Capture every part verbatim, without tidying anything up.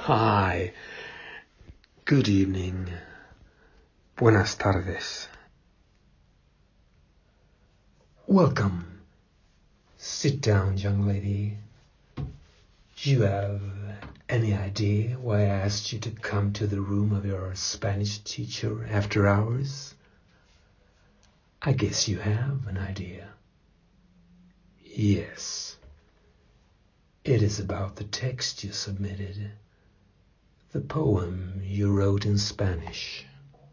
Hi. Good evening. Buenas tardes. Welcome. Sit down, young lady. You have any idea why I asked you to come to the room of your Spanish teacher after hours? I guess you have an idea. Yes. It is about the text you submitted. The poem you wrote in Spanish.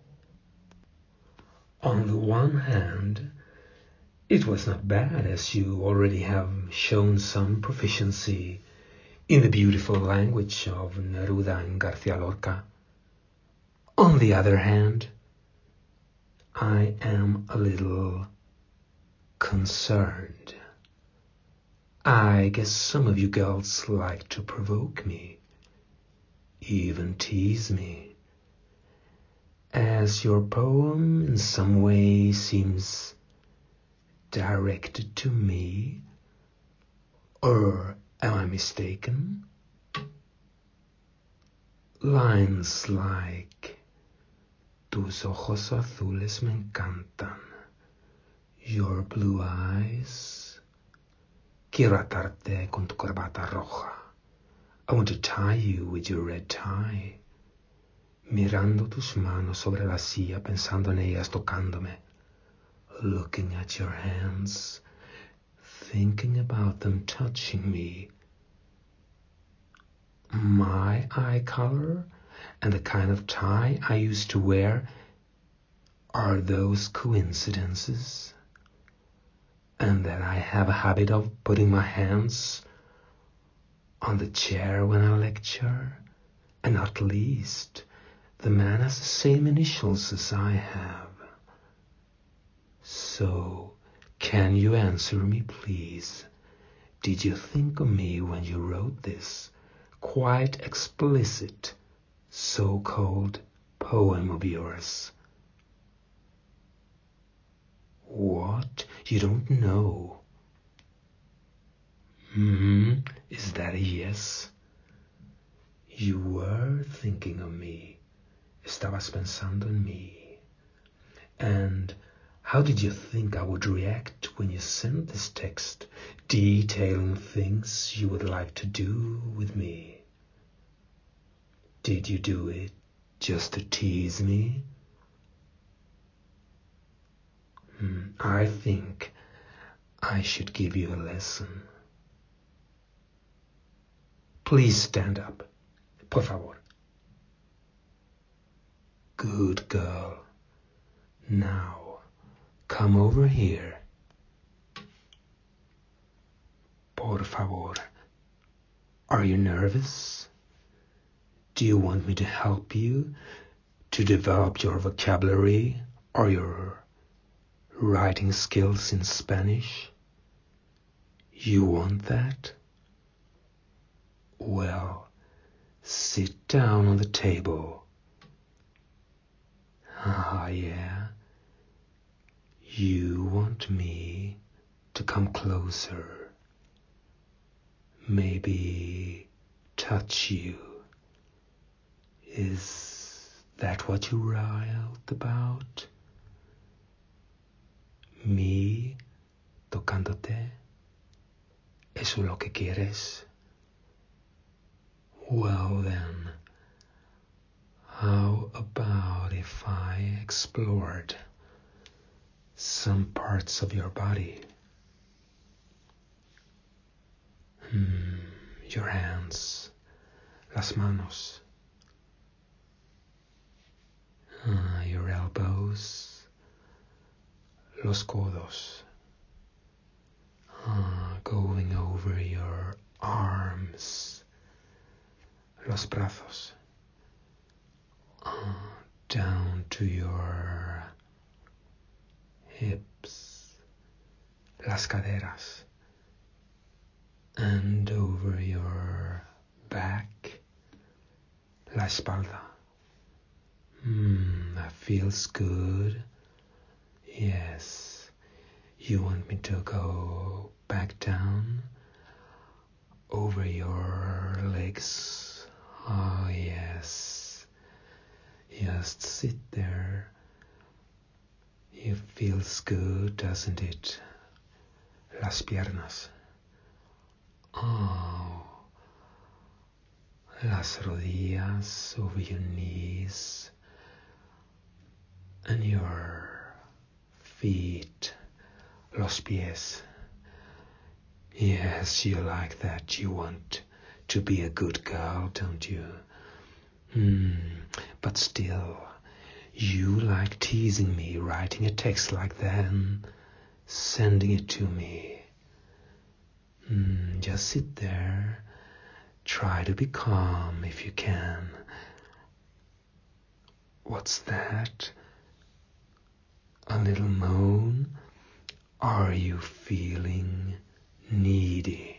On the one hand, it was not bad, as you already have shown some proficiency in the beautiful language of Neruda and García Lorca. On the other hand, I am a little concerned. I guess some of you girls like to provoke me, even tease me, as your poem in some way seems directed to me, or am I mistaken? Lines like, tus ojos azules me encantan, your blue eyes, quiero atarte con tu corbata roja, I want to tie you with your red tie, mirando tus manos sobre la silla, pensando en ellas, tocándome, looking at your hands, thinking about them touching me. My eye color and the kind of tie I used to wear, are those coincidences? And that I have a habit of putting my hands on the chair when I lecture, and not least, the man has the same initials as I have. So, can you answer me, please? Did you think of me when you wrote this quite explicit so-called poem of yours? What? You don't know? Hmm, is that a yes? You were thinking of me. Estabas pensando en mí. And how did you think I would react when you sent this text detailing things you would like to do with me? Did you do it just to tease me? Hmm, I think I should give you a lesson. Please stand up. Por favor. Good girl. Now, come over here. Por favor. Are you nervous? Do you want me to help you to develop your vocabulary or your writing skills in Spanish? You want that? Well, sit down on the table. Ah, yeah. You want me to come closer. Maybe touch you. Is that what you wrote about? Me tocándote? ¿Eso es lo que quieres? Well then, how about if I explored some parts of your body? Hmm, your hands, las manos, uh, your elbows, los codos, uh, going over your arms, los brazos, uh, down to your hips, las caderas, and over your back, la espalda. Hmm, that feels good. Yes, you want me to go back down over your legs, Oh, yes. Just sit there. It feels good, doesn't it? Las piernas. Oh. Las rodillas over your knees. And your feet. Los pies. Yes, you like that. You want to be a good girl, don't you? Hmm. But still, you like teasing me, writing a text like that and sending it to me. Hmm. Just sit there. Try to be calm if you can. What's that? A little moan? Are you feeling needy?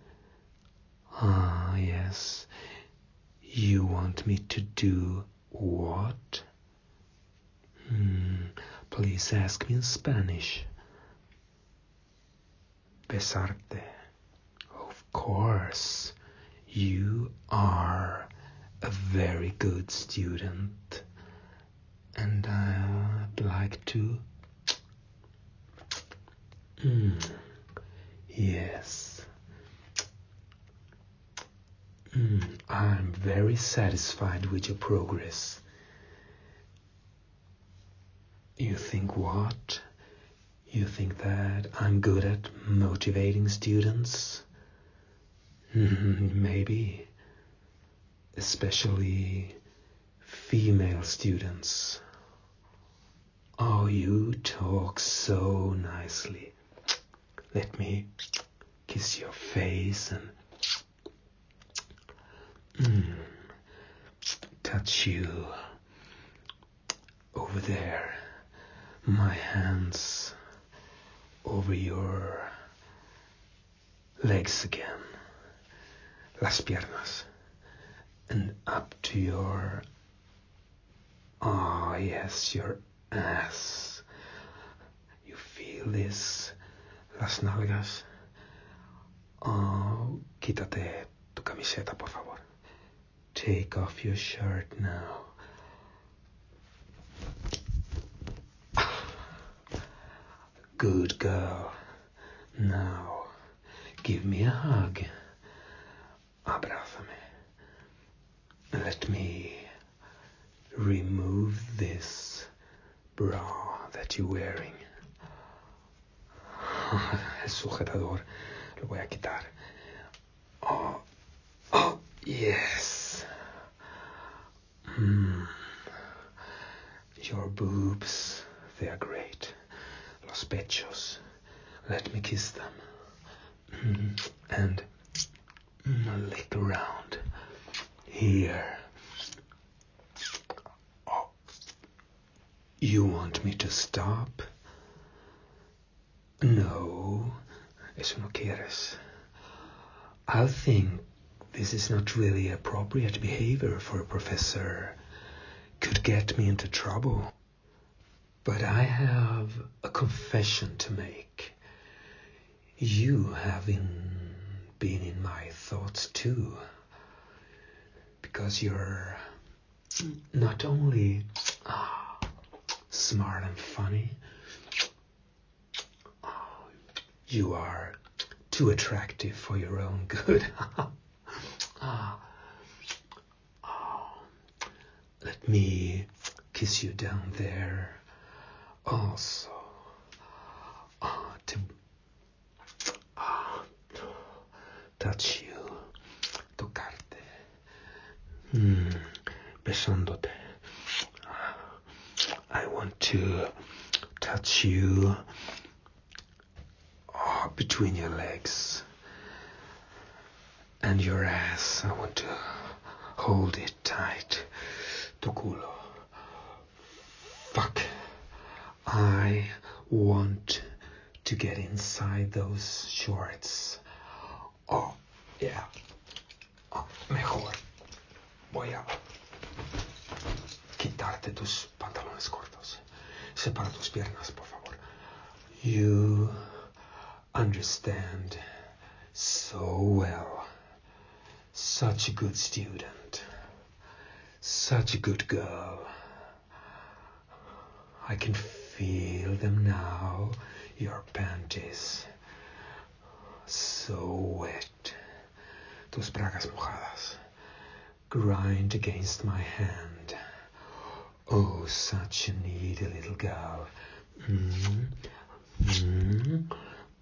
Ah, yes. You want me to do what? Hmm. Please ask me in Spanish. Besarte. Of course. You are a very good student. And I'd like to... Mm. Yes. Mm. I'm very satisfied with your progress. You think what? You think that I'm good at motivating students? Mm, maybe. Especially female students. Oh, you talk so nicely. Let me kiss your face and mm, touch you over there. My hands over your legs again. Las piernas. And up to your... Ah, oh, yes, your ass. You feel this? Las nalgas. Oh, quítate tu camiseta, por favor. Take off your shirt now. Good girl. Now, give me a hug. Abrázame. Let me remove this bra that you're wearing. El sujetador lo voy a quitar. Oh, oh, yes. Mm. Your boobs, they are great. Los pechos, let me kiss them. Mm. And mm, lick around here. Oh. You want me to stop? No, eso no quieres. I think this is not really appropriate behavior for a professor. Could get me into trouble. But I have a confession to make. You have in, been in my thoughts too. Because you're not only ah, smart and funny, you are too attractive for your own good. ah. Oh. Let me kiss you down there also. Oh, to oh, touch you, tocarte, mm, besándote. I want to touch you oh, between your legs and your ass. I want to hold it tight. Tu culo. Fuck. I want to get inside those shorts. Oh, yeah. Oh, mejor. Voy a quitarte tus pantalones cortos. Separa tus piernas, por favor. You understand so well. Such a good student. Such a good girl. I can feel them now, your panties. So wet. Tus bragas mojadas. Grind against my hand. Oh, such a needy little girl. Mm. Mm.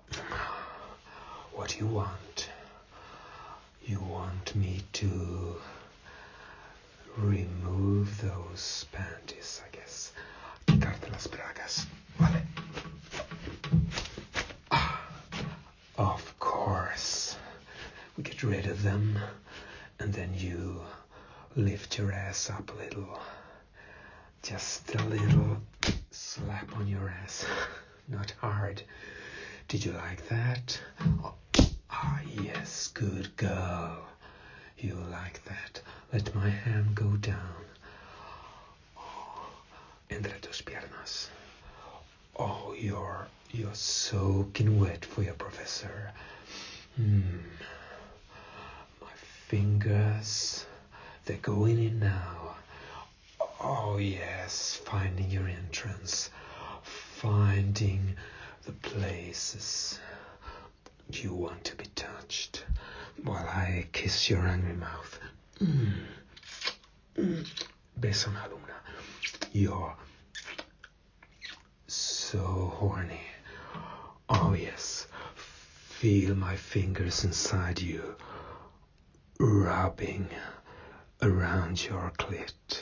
What do you want? You want me to remove those panties, I guess. Quitarte las bragas. Vale. Ah, of course. We get rid of them, and then you lift your ass up a little. Just a little slap on your ass. Not hard. Did you like that? Oh, ah, yes, good girl. You like that. Let my hand go down. Oh, entre tus piernas. Oh, you're, you're soaking wet for your professor. Hmm. My fingers, they're going in now. Oh, yes, finding your entrance. Finding the places you want to be touched while I kiss your angry mouth. Mm. Mm. Beso una alumna. You're so horny. Oh, yes. Feel my fingers inside you, rubbing around your clit.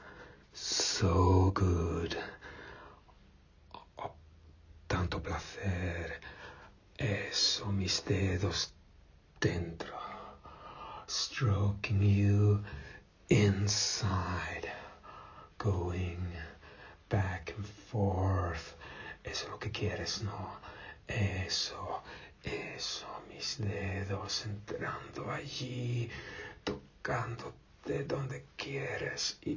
So good. Oh, tanto placer. Eso, mis dedos dentro. Stroking you inside. Going back and forth. Eso es lo que quieres, ¿no? Eso, eso, mis dedos entrando allí, tocándote donde quieres y...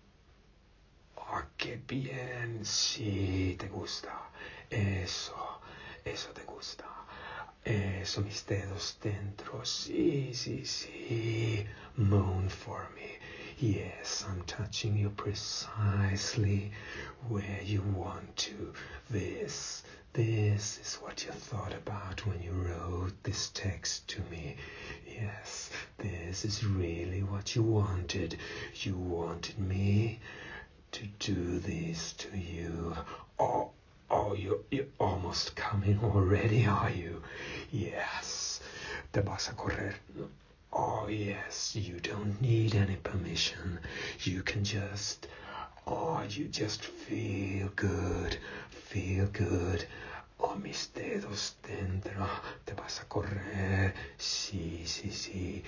¡Oh, qué bien! Sí, te gusta. Eso, eso te gusta. Eso, mis dedos dentro. Sí, sí, sí. Moan for me. Yes, I'm touching you precisely where you want to. This, this is what you thought about when you wrote this text to me. Yes, this is really what you wanted. You wanted me to do this to you. Oh, oh, you're, you're almost coming already, are you? Yes. Te vas a correr. Oh, yes, you don't need any permission. You can just, oh, you just feel good, feel good. Oh, mis dedos dentro, te vas a correr. Sí, sí, sí.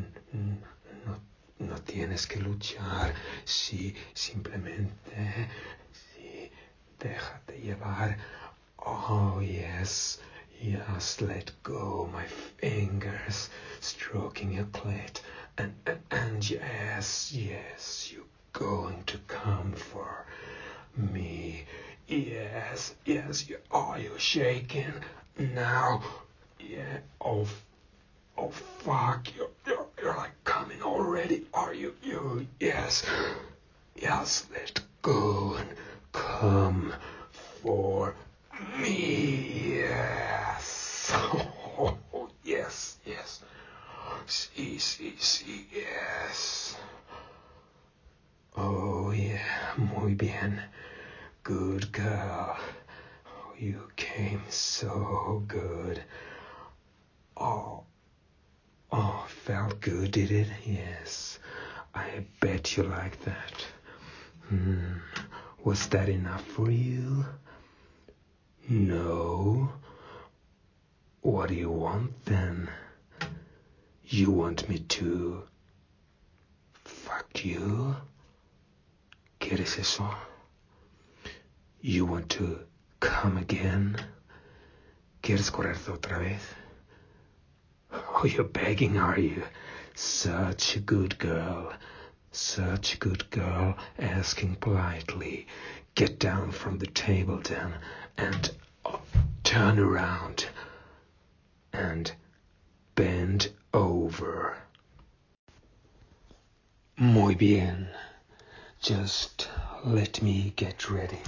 No, no tienes que luchar. Sí, simplemente, sí, déjate llevar. Oh, yes. Just let go my fingers, stroking your clit, and, and, and yes, yes, you're going to come for me. Yes, yes, you are you shaking now? Yeah, oh, oh, fuck, you're, you're, you're like coming already, are you? You, yes, yes, let go and come for me, yes. Oh, yes, yes. Sí, sí, sí, yes. Oh, yeah, muy bien. Good girl. Oh, you came so good. Oh, oh, felt good, did it? Yes. I bet you like that. Hmm. Was that enough for you? No. What do you want then? You want me to fuck you? ¿Quieres eso? You want to come again? ¿Quieres correrte otra vez? Oh, you're begging, are you? Such a good girl. Such a good girl, asking politely. Get down from the table then, and oh, turn around, and bend over. Muy bien. Just let me get ready.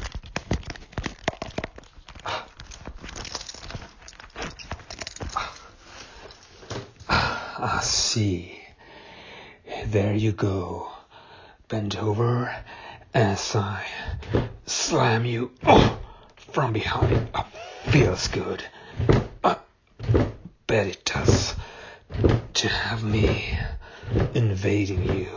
Ah, see. There you go. Bend over as I slam you oh, from behind. Oh, feels good. I bet it does to have me invading you.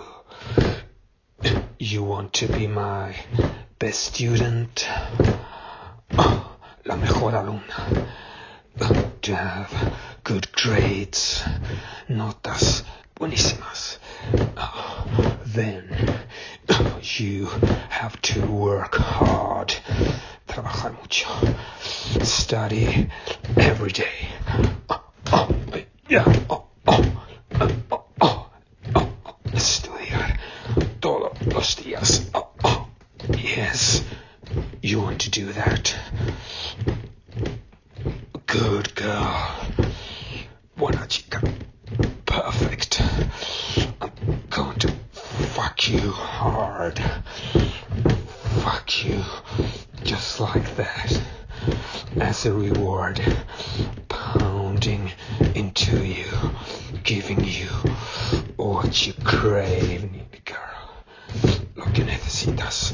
You want to be my best student? Oh, la mejor alumna. To have good grades, notas buenísimas. Oh, then you have to work hard, trabajar mucho, study every day. Oh, oh, yeah, oh, oh, oh, oh, oh, estudiar todos los días. Oh, oh, yes, you want to do that. Good girl. Buena chica. Perfect. I'm going to fuck you hard. Fuck you. Just like that. As a reward. Pounding into you. Giving you what you crave, girl. Lo que necesitas.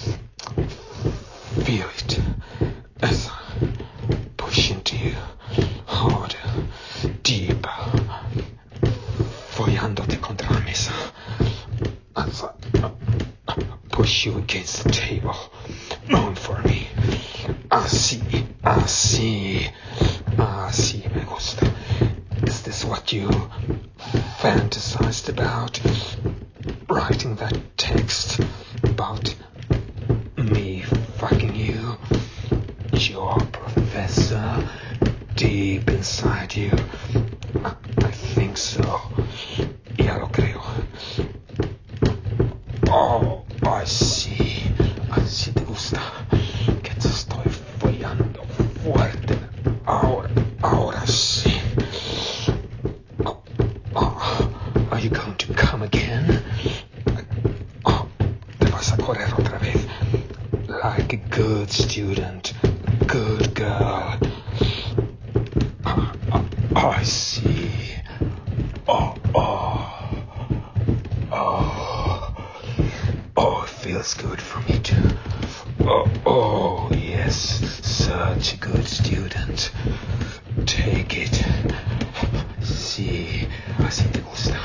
Feel it. As I push into you. Harder. Deeper. Follándote contra la mesa. As I push you against the table. Moan for me. Así, así, así me gusta. Is this what you fantasized about? Writing that text about me fucking you? Your professor deep inside you. I, I think so. Ya lo creo. Oh, I see. Así te gusta. Que te estoy follando fuerte. Ahora, ahora sí. Oh, oh. Are you going to come again? Oh, te vas a correr otra vez. Like a good student. Good girl. Oh, oh, I see. Oh, oh. Oh. Oh, it feels good for me too. Oh, oh, yes. Such a good student. Take it. Sí, así te gusta.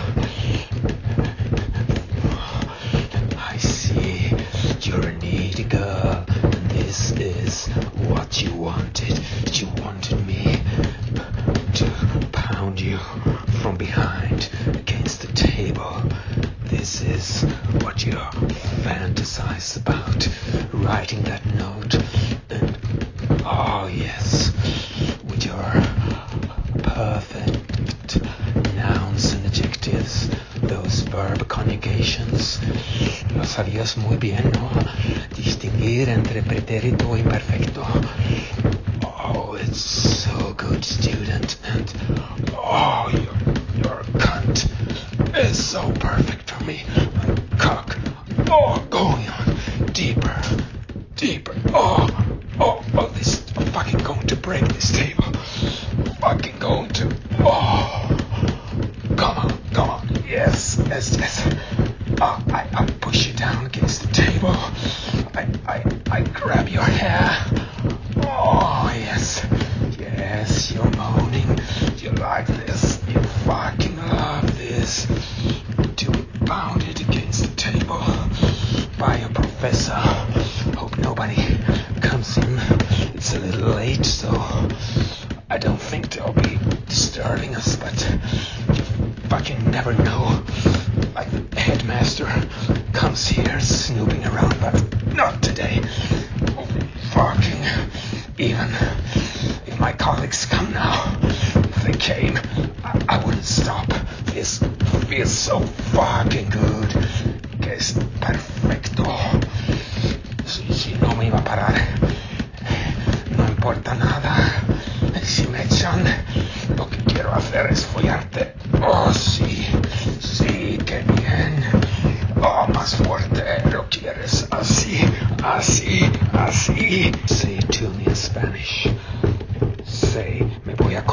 I see. You're a needy girl. And this is what you wanted. You wanted me to pound you from behind against the table. This is what you fantasize about. Writing that note. And, oh yes, with your perfect nouns and adjectives, those verb conjugations. Lo sabías muy bien, ¿no? Distinguir entre pretérito e imperfecto. Oh, it's so good, student. And, oh, your, your cunt is so perfect for me. My cock. Oh, going on. Deeper. Deeper. Oh, oh, oh, this. I'm fucking going to break this table. Fucking going to. Oh. Come on, come on. Yes, yes, yes. Oh, I, I push you down against the table. I, I, I grab your hair. Oh, yes. Yes, you're moaning. You like this. You fucking love this. To be pounded against the table by a professor. Hope nobody comes in. It's a little late, so I don't think they'll be disturbing us, but you fucking never know. Like the headmaster comes here snooping around, but not today. Oh, fucking. Even if my colleagues come now, if they came, I, I wouldn't stop. This feels so fucking good. Que es perfecto. Si, si no me iba a parar, no importa nada. Si me echan, lo que quiero hacer es follarte. Oh, sí, sí, qué bien. Oh, más fuerte, lo quiero.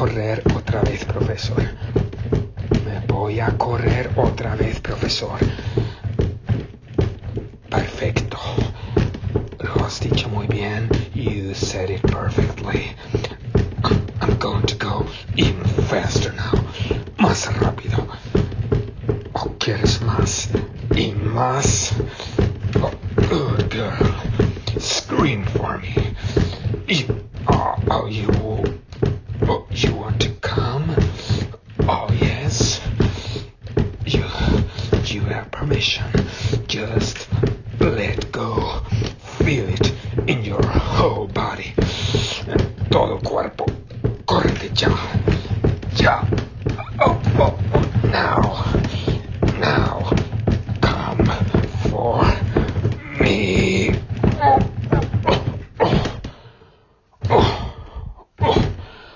correr otra vez, profesor. Me voy a correr otra vez, profesor. Perfecto. Lo has dicho muy bien. You said it perfectly. I'm going to go even faster now. Más rápido. ¿O quieres más? Y más. Oh, good girl. Scream for me. You, oh, oh, you, oh, you want to come? Oh, yes. You, you have permission. Just let go. Feel it in your whole body. En todo cuerpo. Córrete ya. Ya. Oh, oh, oh. Now. Now. Come for me. Oh, oh, oh, oh,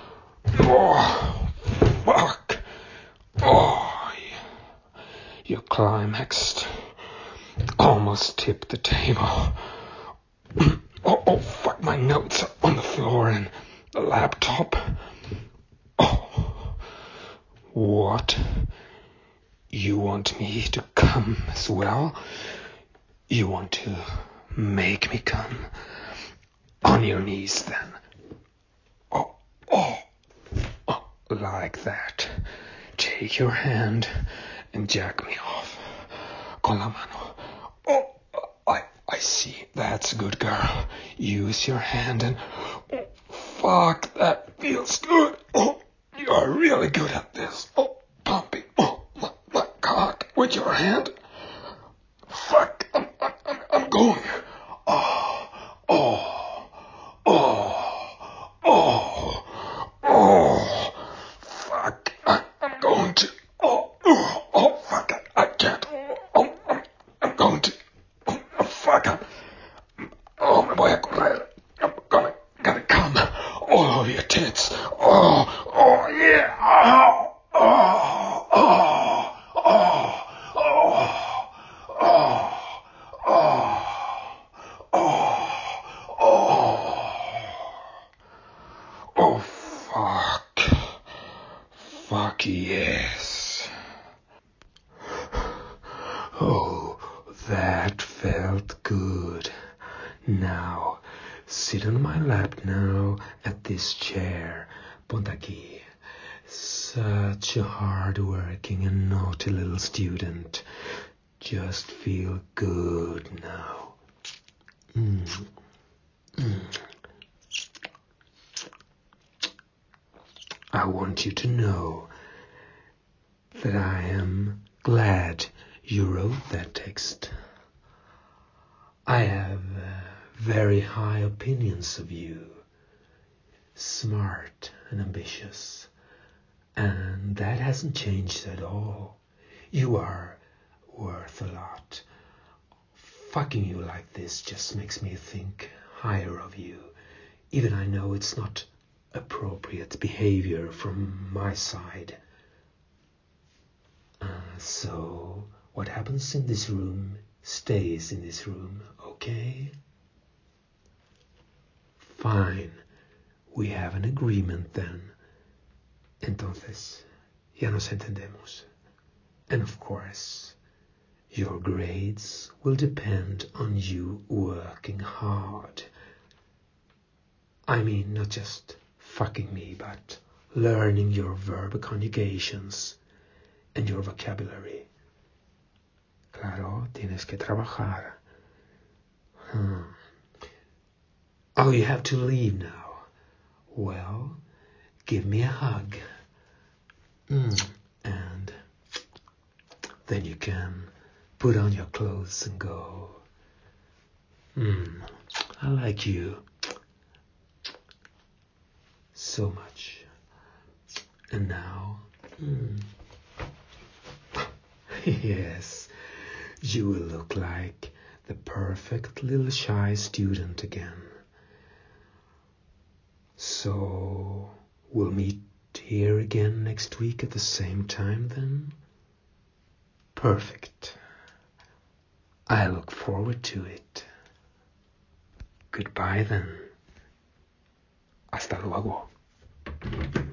oh, fuck. Oh, you climaxed. Almost tipped the table. Oh, oh, fuck, my notes are on the floor and the laptop. Oh, what? You want me to come as well? You want to make me come? On your knees, then. Oh, oh, oh, like that. Take your hand and jack me off. Con la mano. Oh, I, I see. That's a good girl. Use your hand and... Oh, fuck, that feels good. Oh, you are really good at this. Oh, pumping. Oh, my, my cock with your hand. Fuck, I'm, I'm, I'm going. Oh, oh, oh, oh, oh. Fuck, I, I'm going to. Oh, oh, oh, fuck, I, I can't. Oh, I'm, I'm going to. Oh, oh, fuck, I'm, oh, me voy a correr. I'm gonna, gonna come. Oh, your tits. Oh, oh, yeah. Oh, oh, oh, oh, oh, oh, oh, oh, oh. Oh, fuck. Fuck yes. Oh, that felt good. Now, sit on my lap now at this chair. Ponte aquí. Such a hard-working and naughty little student. Just feel good now. Mm. Mm. I want you to know that I am glad you wrote that text. I have uh, very high opinions of you. Smart and ambitious. And that hasn't changed at all. You are worth a lot. Fucking you like this just makes me think higher of you. Even I know it's not appropriate behavior from my side. Uh, so, what happens in this room stays in this room, okay? Fine. We have an agreement then. Entonces, ya nos entendemos. And of course, your grades will depend on you working hard. I mean, not just fucking me, but learning your verb conjugations and your vocabulary. Claro, tienes que trabajar. Hmm. Oh, you have to leave now. Well, give me a hug. Mm. And then you can put on your clothes and go. Mm. I like you so much. And now, mm. Yes, you will look like the perfect little shy student again. So, we'll meet here again next week at the same time then? Perfect. I look forward to it. Goodbye then. Hasta luego.